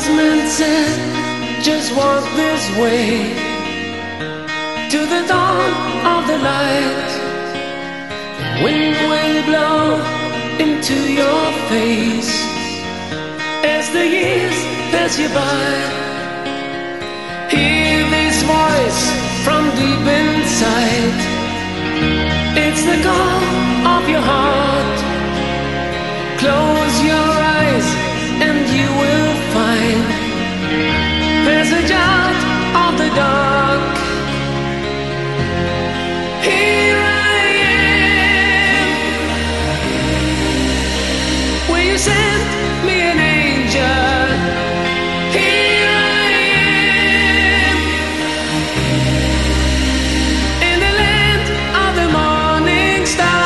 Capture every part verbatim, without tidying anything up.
men said, just walk this way to the dawn of the light. The wind will blow into your face as the years pass you by. Hear this voice from deep inside. It's the call of your heart. Close your eyes and you will find passage out of the dark. Here I am. Will you send me an angel? Here I am. In the land of the morning star.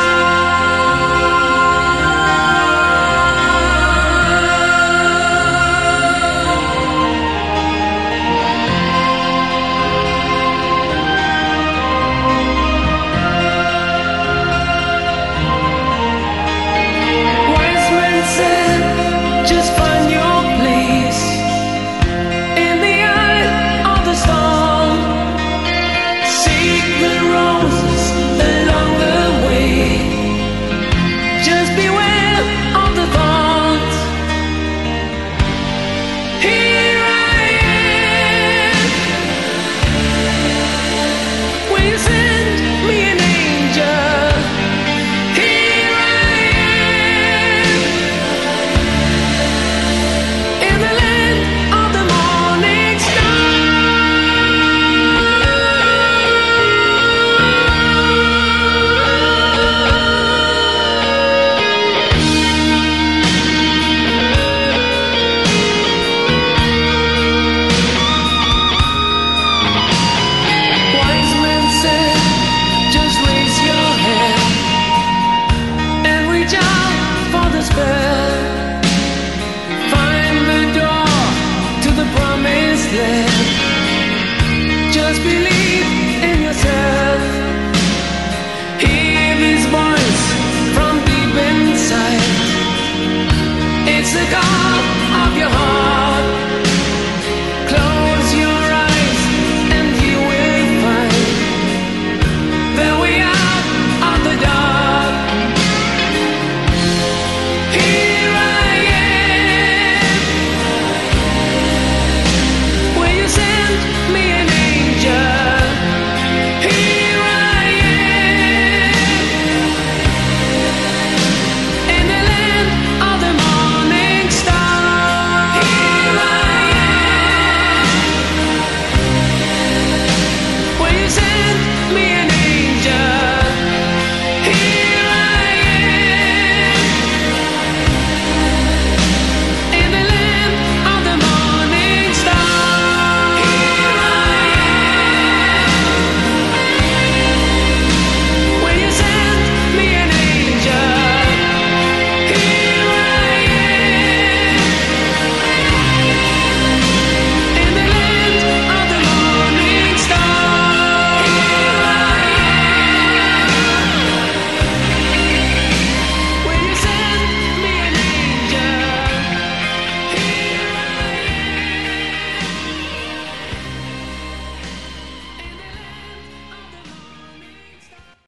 Just believe.